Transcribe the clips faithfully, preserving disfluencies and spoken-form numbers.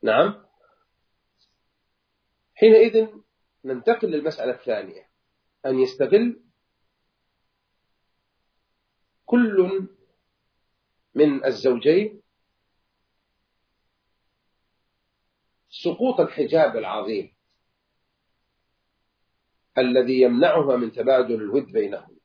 نعم. حينئذ ننتقل للمسألة الثانية، أن يستغل كل من الزوجين سقوط الحجاب العظيم الذي يمنعها من تبادل الود بينهم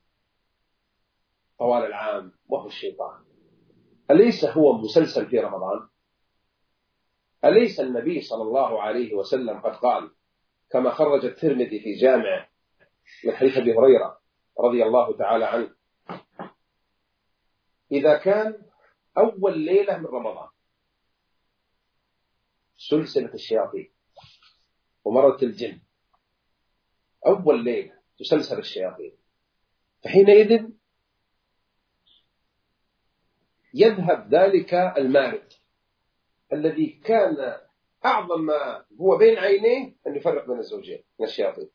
طوال العام، وهو الشيطان. أليس هو مسلسل في رمضان؟ أليس النبي صلى الله عليه وسلم قد قال كما خرج الترمذي في جامع من حديث أبي هريرة رضي الله تعالى عنه: إذا كان أول ليلة من رمضان سلسلة الشياطين ومرة الجن، أول ليلة تسلسل الشياطين، فحينئذ يذهب ذلك المارد الذي كان أعظم ما هو بين عينيه أن يفرق بين الزوجين من الشياطين،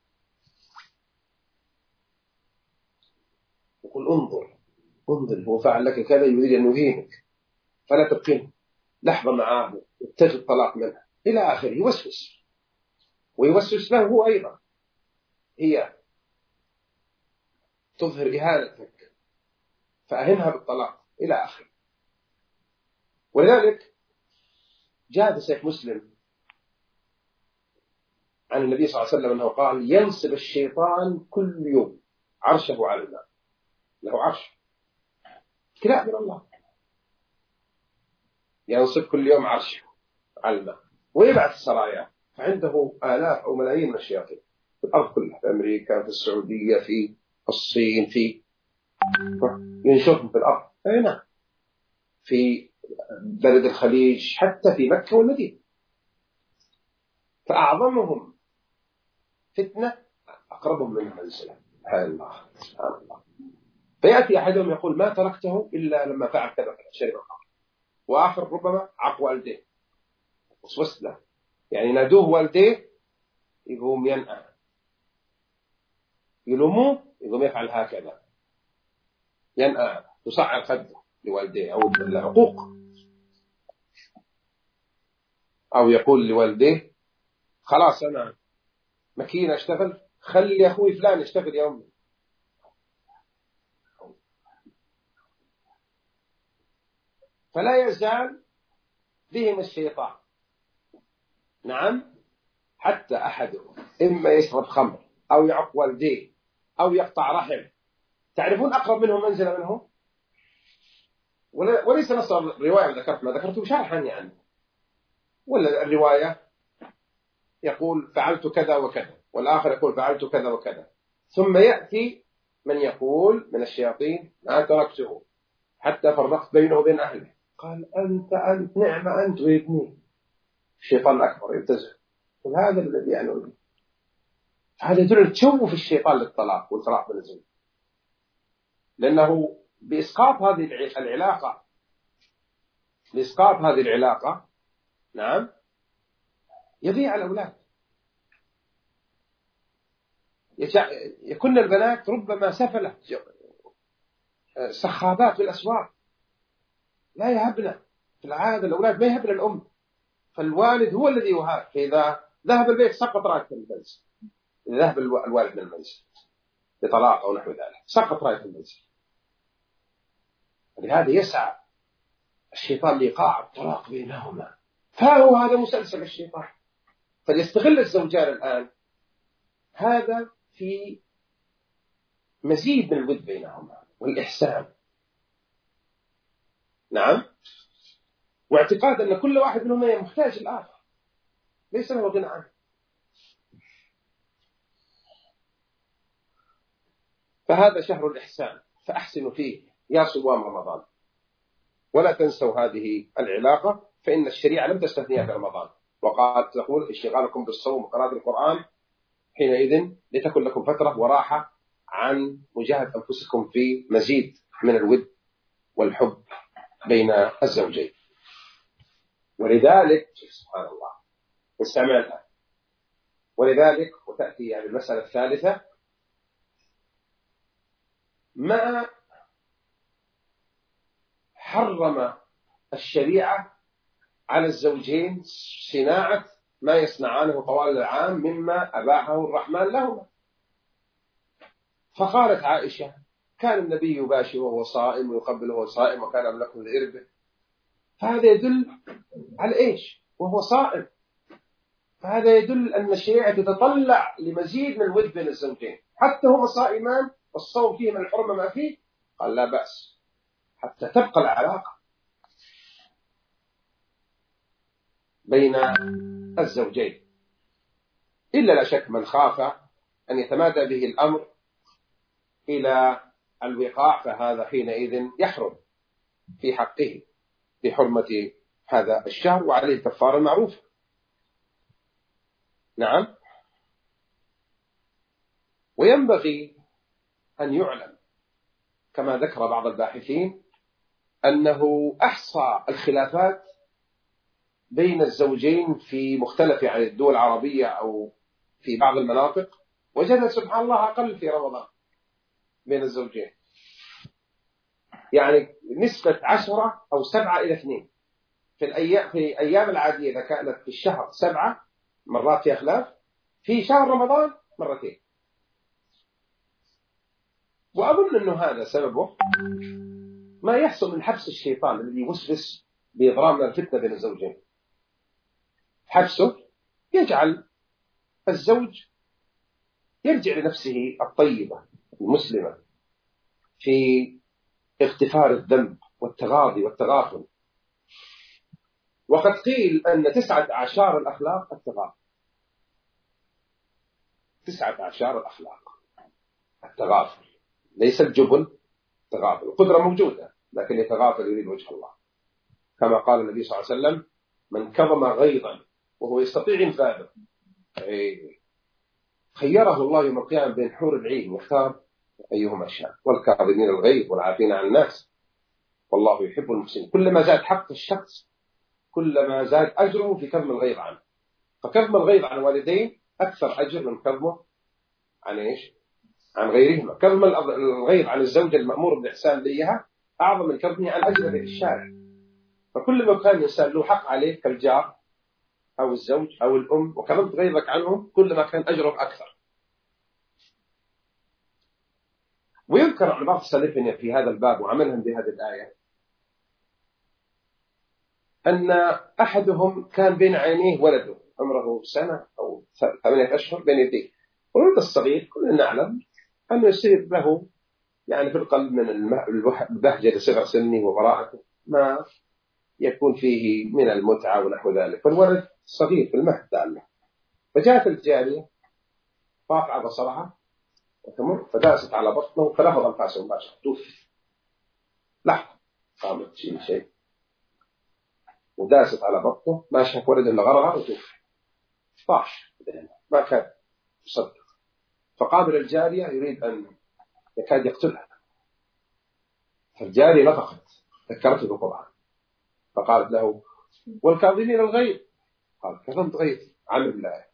يقول انظر انظر هو فعل لك كذا، يريد أن يهينك فلا تبقيه، لحظة معاه وابتغي الطلاق منها إلى آخره. يوسوس ويوسوس له هو أيضا، هي تظهر إهانتك فأهنها بالطلاق إلى آخره. ولذلك جاء في صحيح مسلم عن النبي صلى الله عليه وسلم أنه قال: ينصب الشيطان كل يوم عرشه على الماء، له عرش ابتلاء من الله، ينصب كل يوم عرشه على الماء ويبعث السرايا، فعنده آلاف أو ملايين من الشياطين في الأرض كلها، في أمريكا، في السعودية، في الصين، في ينشرهم في الأرض، هنا في بلد الخليج، حتى في مكة والمدينة. فأعظمهم فتنة أقربهم منهم منزلة. سبحان الله سبحان الله. فيأتي أحدهم يقول: ما تركته إلا لما فعل كذا شرب الخمر، وآخر ربما عق والديه، وسوس له، يعني نادوه والديه يقوم ينأى، يلوموه يقوم يفعل هكذا، ينأى، يصعر خده لوالديه، أو العقوق، أو يقول لوالديه: خلاص أنا مكين أشتغل، خلي أخوي فلان يشتغل يا أمي. فلا يزال بهم الشيطان. نعم. حتى أحدهم إما يشرب خمر أو يعق والديه أو يقطع رحم. تعرفون أقرب منهم منزلة منهم؟ وليس نص الرواية ذكرت ما ذكرته شرحا يعني، ولا الرواية يقول فعلت كذا وكذا، والآخر يقول فعلت كذا وكذا، ثم يأتي من يقول من الشياطين: ما تركته حتى فرقت بينه وبين أهله. قال: أنت أنت نعم أنت وابني. الشيطان الأكبر يبتزه، وهذا الذي يعني هذا يدل تشوف الشيطان للطلاق والفراق بين الزوج، لأنه بإسقاط هذه العلاقة بإسقاط هذه العلاقة نعم يضيع الأولاد. يكون البنات ربما سفلة سخابات في الأسواق، لا يهبنا، في العادة الأولاد ما يهبنا الأم، فالوالد هو الذي يهاب. فإذا ذهب البيت سقط راية المنزل، إذا ذهب الوالد من المنزل بطلاق أو نحو ذلك سقط راية المنزل. ولهذا يسعى الشيطان لإيقاع الطلاق بينهما، فهو هذا مسلسل الشيطان. فليستغل الزوجان الآن هذا في مزيد من الود بينهما والإحسان. نعم. واعتقاد أن كل واحد منهما محتاج الآخر، ليس له غنى عنه. فهذا شهر الإحسان، فأحسنوا فيه يا صوام رمضان، ولا تنسوا هذه العلاقة، فإن الشريعة لم تستثنيها في رمضان، وقال تقول: اشتغالكم بالصوم وقراءة القرآن حينئذ لتكن لكم فترة وراحة عن مجاهدة أنفسكم في مزيد من الود والحب بين الزوجين. ولذلك سبحان الله استمع الآن، ولذلك وتأتي يعني المسألة الثالثة: ما حرم الشريعة على الزوجين صناعة ما يصنعانه طوال العام مما أباحه الرحمن لهما. فقالت عائشة: كان النبي يباشر وهو صائم ويقبل وهو صائم وكان أملكه لإربه. فهذا يدل على إيش؟ وهو صائم. فهذا يدل أن الشريعة تتطلع لمزيد من الود بين الزوجين حتى هما صائمان والصوم فيه من الحرمة ما فيه. قال: لا بأس حتى تبقى العلاقة بين الزوجين، إلا لا شك من خاف أن يتمادى به الأمر إلى الوقاع، فهذا حينئذ يحرم في حقه بحرمة هذا الشهر وعليه الكفارة المعروفة. نعم. وينبغي أن يعلم كما ذكر بعض الباحثين أنه أحصى الخلافات بين الزوجين في مختلف يعني الدول العربية أو في بعض المناطق، وجد سبحان الله أقل في رمضان بين الزوجين، يعني نسبة عشرة أو سبعة إلى اثنين في الأيام في أيام العادية. إذا كانت في الشهر سبعة مرات فيها خلاف، في شهر رمضان مرتين. وأظن أنه هذا سببه ما يحصل من حبس الشيطان الذي يوسوس بإضرام الفتنة بين الزوجين. حبسه يجعل الزوج يرجع لنفسه الطيبة المسلمة في اغتفار الذنب والتغاضي والتغافل. وقد قيل أن تسعة أعشار الأخلاق التغافل. تسعة أعشار الأخلاق التغافل، ليس الجبن، تغافل. القدرة موجودة لكن يتغافل يريد وجه الله، كما قال النبي صلى الله عليه وسلم: من كظم غيظا وهو يستطيع إنفاذه خيره الله يوم القيامة بين حور العين يختار أيهما شاء. والكاظمين الغيظ والعافين عن الناس والله يحب المحسنين. كلما زاد حق الشخص كلما زاد أجره في كظم الغيظ عنه. فكظم الغيظ عن والدين أكثر أجر من كظمه عن إيش؟ عن غيرهما. كظم الغيظ عن الزوجة المأمور بالإحسان إليها أعظم من كظمه عن أجره في الشارع. فكل ما كان الإنسان له حق عليه كالجار أو الزوج أو الأم وكظمت غيظك عنهم كل ما كان أجره أكثر. ويذكر عن بعض سلفنا في هذا الباب وعملهم بهذه الآية أن أحدهم كان بين عينيه ولده عمره سنة أو ثمانية أشهر بين يديه، والولد الصغير كلنا نعلم أنه يصير له يعني في القلب من البهجة لصغر سنه وبراءته ما يكون فيه من المتعة ونحو ذلك. فالولد صغير في المهد داله، فجاءت الجارية قاطعة بصرها وتمر فداست على بطنه فلفظ أنفاسه مباشرة توفي. لحظة قامت تشيل شيء وداست على بطنه ما شاف ولد إلا غرغر وتوفي. طاش ما كان يصدق، فقابل الجارية يريد أن يكاد يقتلها. فالجارية نطقت ذكرته بالقرآن فقالت له: والكاظمين الغيظ. قال: كظمت غيظ عن الله.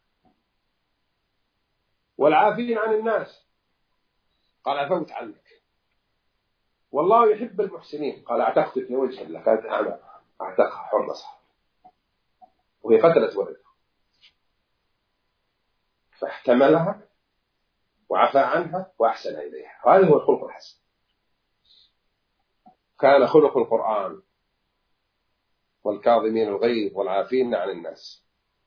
والعافين عن الناس. قال: عفوت عنك. والله يحب المحسنين. قال: اعتقتك في وجه الله. قالت: أنا اعتقها حر صح. وهي قتلت ولده فاحتملها وعفى عنها وأحسن إليها. هذا هو الخلق الحسن. كان خلق القرآن والكاظمين الغيظ والعافين عن الناس.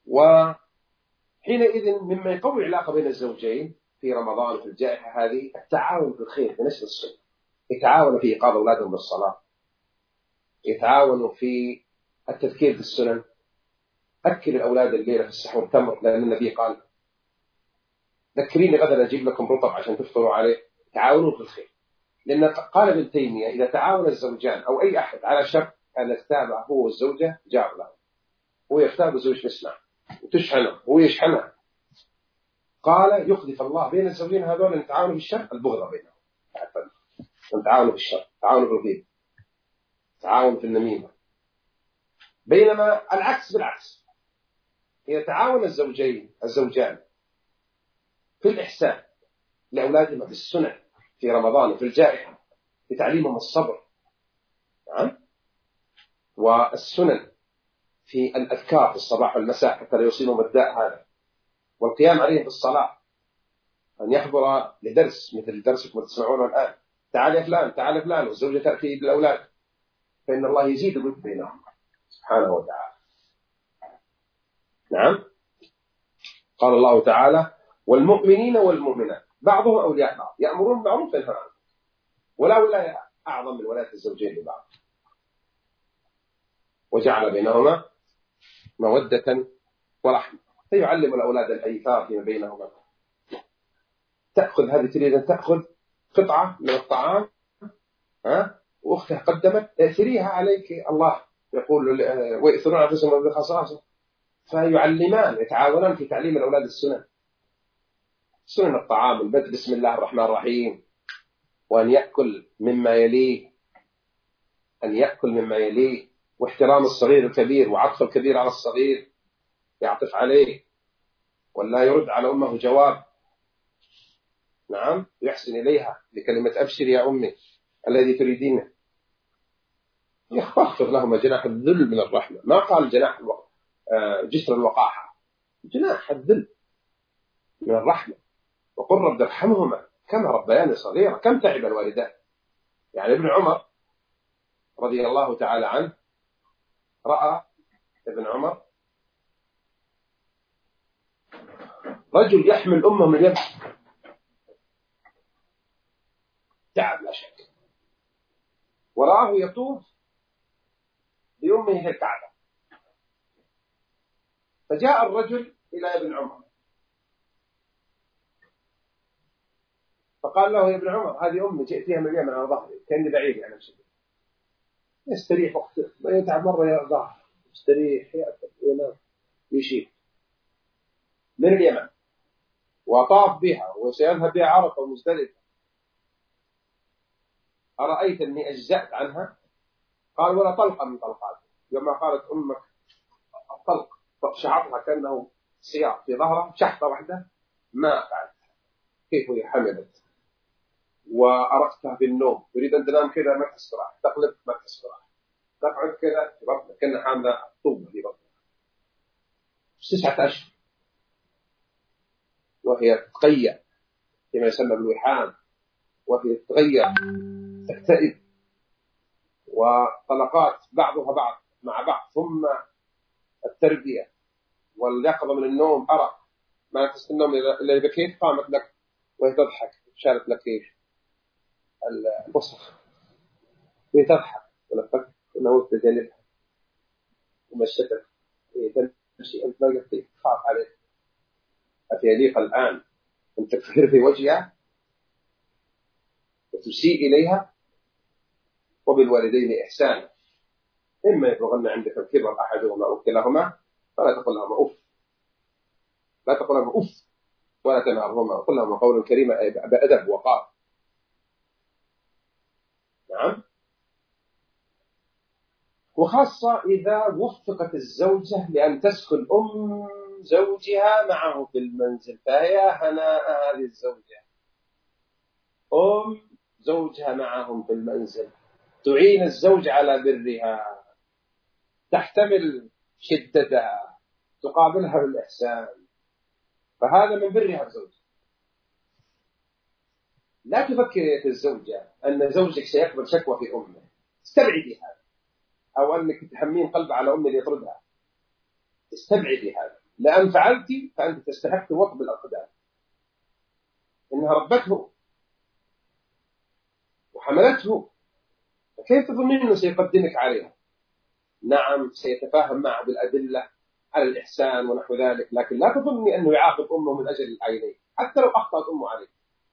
وحينئذ مما يقوي العلاقة بين الزوجين في رمضان في الجائحة هذه التعاون في الخير في نشر السنة. يتعاونوا في إيقاظ أولادهم بالصلاة، يتعاونوا في التذكير في السنن. أكل الأولاد الليلة في السحور تمر، لأن النبي قال: ذكريني غدا أجيب لكم رطب عشان تفطروا عليه. تعاونوا في الخير، لأن قال ابن تيمية: إذا تعاون الزوجان أو أي أحد على شر أن يتابع هو والزوجة جار له، هو يختار الزوج تسمع وتشحنه هو يشحنها. قال: يخلف الله بين الزوجين هذول أن تعاونوا بالشر البغضة بينهم. أن تعاونوا بالشر، تعاونوا بالغيب، تعاونوا في النميمة. بينما العكس بالعكس، إذا تعاون الزوجين الزوجان في الإحسان لأولادهما في السنة في رمضان وفي الجائحة في تعليمهم الصبر نعم والسنن في الأذكار في الصباح والمساء حتى لا يصيبهم الداء هذا، والقيام عليهم في الصلاة، أن يحضر لدرس مثل درسكم تسمعونه الآن، تعال يا فلان تعال يا فلان، والزوجة تأتي بالأولاد، فإن الله يزيد الود بينهم سبحانه وتعالى. نعم، قال الله تعالى والمؤمنين والمؤمنات بعضهم أولياء بعض يأمرون بالمعروف وينهون عن المنكر، ولا ولاية أعظم من ولاية الزوجين لبعض، وجعل بينهما مودة ورحمة، فيعلم الأولاد الإيثار فيما بينهما. تأخذ هذه تريد أن تأخذ قطعة من الطعام ها وأختها قدمت، ائثريها عليك، الله يقول ويؤثرون أنفسهم بخصاصة، فيعلمان يتعاونان في تعليم الأولاد السنن، سنن الطعام، البدء بسم الله الرحمن الرحيم، وأن يأكل مما يليه، أن يأكل مما يليه، واحترام الصغير الكبير، وعطف الكبير على الصغير، يعطف عليه ولا يرد على أمه جواب، نعم، يحسن إليها بكلمة أبشر يا أمي الذي تريدينه، يخفض لهما جناح الذل من الرحمة، ما قال جناح الوقت جسر الوقاحة، جناح الذل من الرحمة، وقل رب ارحمهما كما ربياني صغيرا. كم تعب الوالدان، يعني ابن عمر رضي الله تعالى عنه رأى ابن عمر رجل يحمل أمه من يده، تعب لا شك، ورآه يطوف بأمه في الكعبة، فجاء الرجل إلى ابن عمر فقال له يا ابن عمر هذه أمي جئتها من اليمن على ظهري، كأني بعيد عن نفسي، يستريح وقته، ما يتعب مرة يا ظهر، يستريح يأكل ينام يشيل من اليمن، وطاف بها وسيذهب بها عرفة ومزدلفة، أرأيت أني أجزأت عنها؟ قال ولا طلقة من طلقات، لما قالت أمك الطلق شعرها كأنه سياق في ظهره شحطة واحدة ما فعلت، كيف هي حملت وأرقتها بالنوم، تريد أن تنام كذا ما تستراح، تقلب ما تستراح، تقعد كذا في بطنك كأنها حاملة طوبة في بطنك تسعة أشهر، وهي تتغير فيما يسمى بالوحام، وهي تتغير تكتئب، وطلقات بعضها بعض مع بعض، ثم التربية واليقظة من النوم، أرق ما تستنوم إلا إذا بكيت قامت لك وهي تضحك، شالت لك إيش البصخ وهي تضحك ولفك إنه تجانبها ومشتك تمشي، أنت ما قلت تخاف عليك، أفيليق الآن أن تكفر في وجهها وتسيء إليها؟ وبالوالدين إحسانا، إما يبلغن عندك الكبر أحدهما أو كلاهما فلا تقل لهما أف، لا تقل لهما أف ولا تنهرهما، وقل لهما قولا كريما بأدب وقار. نعم، وخاصة إذا وفقت الزوجة لأن تسكن أم زوجها معه في المنزل، فهي هناء هذه الزوجة، أم زوجها معهم في المنزل، تعين الزوج على برها، تحتمل شدتها، تقابلها بالإحسان، فهذا من برها الزوج. لا تفكر يا الزوجة أن زوجك سيقبل شكوى في أمه، استبعدي هذا، أو أنك تحمين قلب على أمه ليطردها، استبعدي هذا، لأن فعلتي فأنت تستحق وقت بالأقدام، إنها ربته وحملته، فكيف تظنين أنه سيقدمك عليها؟ نعم سيتفاهم معه بالأدلة على الإحسان ونحو ذلك، لكن لا تظني أنه يعاقب أمه من أجل العينين حتى لو أخطأت أمه عليه.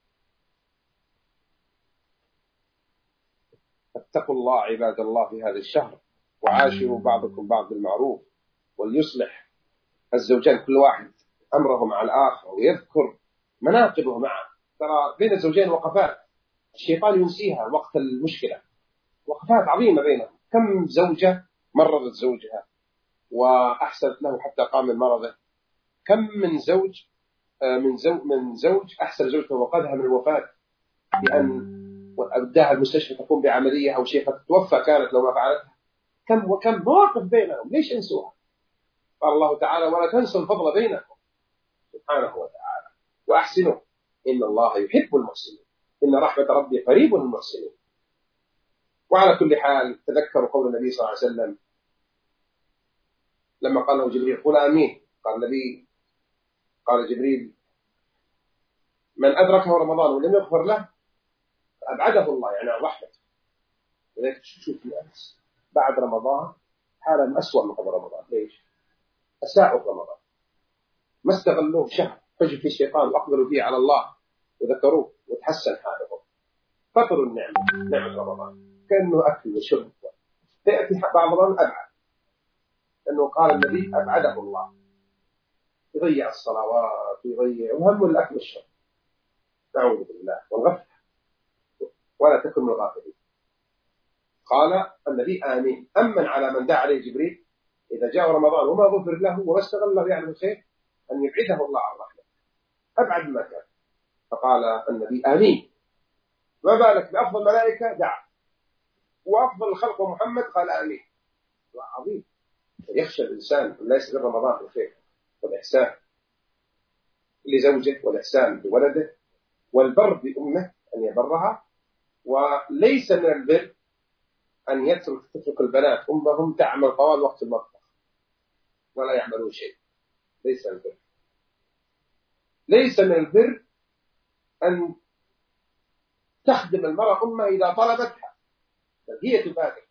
فاتقوا الله عباد الله في هذا الشهر، وعاشروا بعضكم بعض بالمعروف، وليصلح الزوجان كل واحد أمره مع الآخر ويذكر مناقبه معه. ترى بين الزوجين وقفات الشيطان ينسيها وقت المشكلة، وقفات عظيمة بينهم، كم زوجة مرضت زوجها وأحسنت له حتى قام من مرضه، كم من زوج من زوج من زوج أحسن زوجته وقذها من الوفاة بأن أوداها المستشفى تقوم بعملية، أو شيخة تتوفى كانت لو ما فعلتها، كم وكم مواقف بينهم، ليش انسوها؟ قال الله تعالى ولا تنسوا الفضل بينكم سبحانه وتعالى وأحسنوا إن الله يحب المحسنين إن رحمة ربي قريب من المحسنين. وعلى كل حال تذكروا قول النبي صلى الله عليه وسلم لما قال له جبريل قل آمين، قال النبي قال جبريل من أدركه رمضان ولم يغفر له أبعده الله يعني عن رحمته. لذلك شوف الناس بعد رمضان حالهم أسوأ من قبل رمضان. ليش؟ أساءوا في رمضان، ما استغلوه شهر حجب في الشيطان وأقبلوا فيه على الله وذكروه وتحسن حالهم. فطروا النعمة نعمة رمضان كأنه أكل وشرب. تأتي بعد رمضان أبعد، لأنه قال النبي أبعده الله، يضيع الصلوات ويضيع وهم الأكل والشرب. نعوذ بالله والغفلة ولا تكن من الغافلين. قال النبي آمين. أمن على من دعا عليه جبريل إذا جاء رمضان وما غفر له وما استغل له يعني الخير أن يبعده الله عن رحمته أبعد ما كان. فقال النبي آمين. ما بالك بأفضل الملائكة دعا وأفضل الخلق محمد قال آمين. عظيم. يخشى الإنسان أن لا يستغل رمضان بالخير والإحسان لزوجه والإحسان بولده والبر بأمه أن يبرها. وليس من البر أن يترك تترك البنات أمهم تعمل طوال وقت المطبخ ولا يعملون شيء. ليس البر. ليس من البر أن تخدم المرأة أمها إذا طلبتها بل هي تبادر.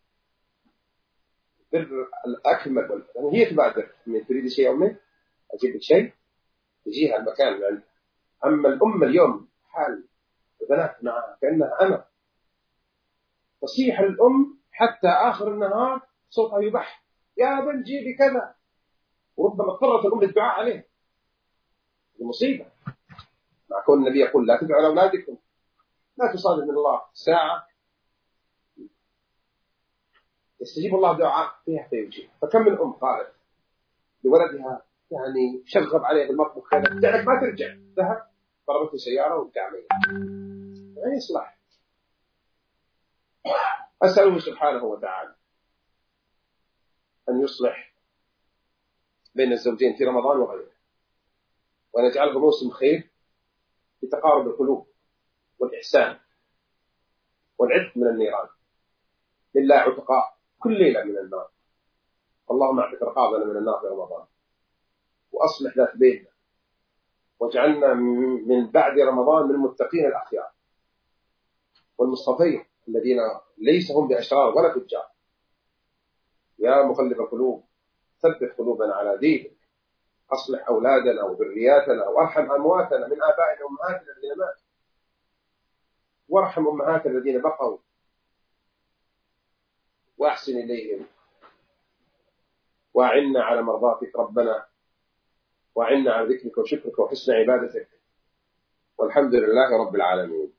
بر الأكمل والأكمل هي تبادر. من تريد شيء أمي أجيب لك شيء تجيها المكان يعني. أما الأم اليوم حال البنات معها كأنها أنا تصيح الأم حتى آخر النهار صوتها يبح يا بن جيبي كذا، وربما اضطرت الأم للدعاء عليه. المصيبة مع كون النبي يقول لا تدعوا لأولادكم لا تصادف من الله ساعة يستجيب الله دعاء فيها فيجيب. فكم من أم قالت لولدها يعني شغب عليه بالمطبخ كذا تعرف ما ترجع ذهب ضربته سيارة وتعمل ما يصلح. أسأله سبحانه وتعالى أن يصلح بين الزوجين في رمضان وغيره وأن يجعله موسم خير لتقارب القلوب والإحسان والعتق من النيران. لله عتقاء كل ليلة من النار. اللهم اعتق رقابنا من النار في رمضان وأصلح ذات بيننا واجعلنا من بعد رمضان من المتقين الأخيار والمصطفين الذين ليس هم بأشرار ولا فجار. يا مقلب القلوب ثبت قلوبنا على دينك. أصلح أولادنا وذرياتنا وارحم أمواتنا من آبائنا وأمهاتنا الذين ماتوا وارحم أمهاتنا الذين بقوا وأحسن إليهم وأعنا على مرضاتك ربنا وأعنا على ذكرك وشكرك وحسن عبادتك والحمد لله رب العالمين.